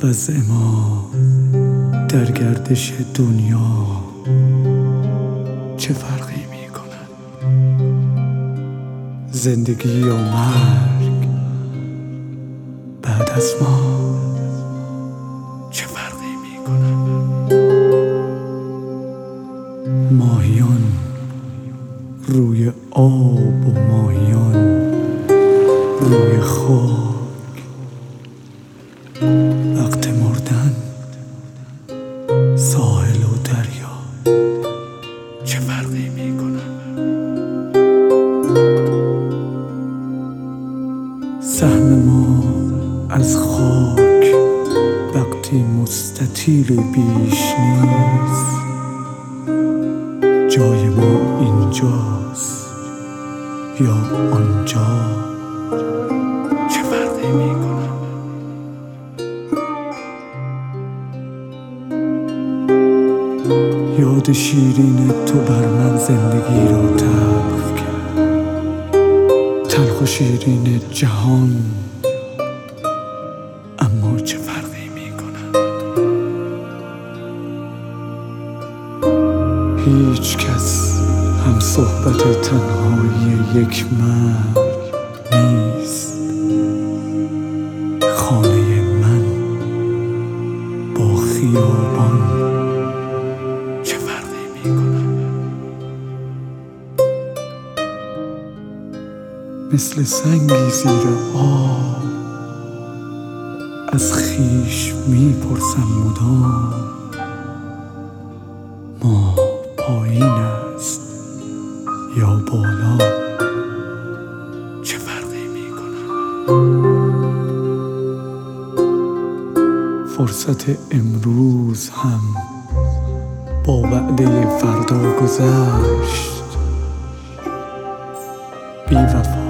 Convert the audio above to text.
وضع ما در گردش دنیا چه فرقی می کند؟ زندگی یا مرگ بعد از ما چه فرقی می کند؟ ماهیان روی آب و ماهیان روی خاک، وقت مردن ساحل و دریا چه فرقی می کند؟ سهم ما از خاک وقتی مستطیل بیش نیست، جای ما اینجاست یا آنجا چه فرقی می کند؟ یاد شیرین تو بر من زندگی را تلخ کرد، تلخ و شیرین جهان، اما چه فرقی می کند؟ هیچ کس هم صحبت تنهایی یک مرد نیست. خانه من با خیابان چه فرقی می کند؟ مثل سنگی زیر آب از خویش می پرسم مدام، ما پایین است یا بالا چه فرقی می کند؟ فرصت امروز هم با وعده فردا گذشت. بی وفا